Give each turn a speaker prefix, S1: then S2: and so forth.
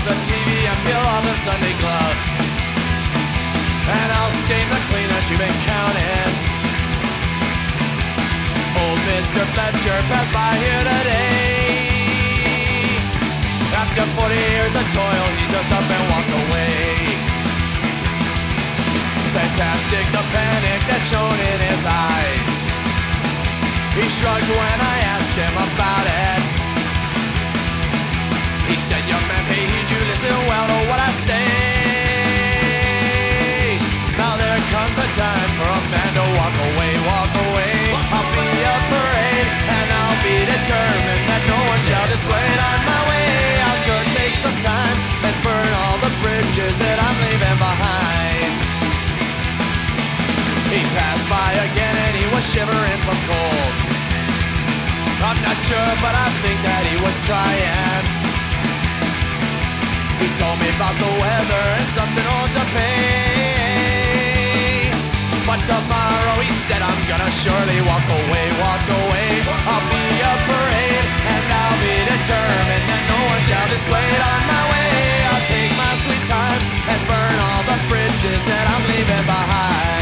S1: the TV and peel off the Sunday gloves. And I'll stain the clean that you've been counting. Old Mr. Fletcher passed by here today. After 40 years of toil, he just up and walked away. Fantastic, the panic that's shown in his eyes. He shrugged when I asked him about it. He said, young man, pay heed, you listen well to what I say. Now there comes a time for a man to walk away, walk away. I'll be a parade, and I'll be determined that no one shall dissuade on my way. I'll sure take some time and burn all the bridges that I'm leaving behind. He passed by again and he was shivering from cold. I'm not sure, but I think that he was trying. He told me about the weather and something old to pay. But tomorrow he said I'm gonna surely walk away, walk away. I'll be a parade and I'll be determined that no one shall dissuade on my way. I'll take my sweet time and burn all the bridges that I'm leaving behind.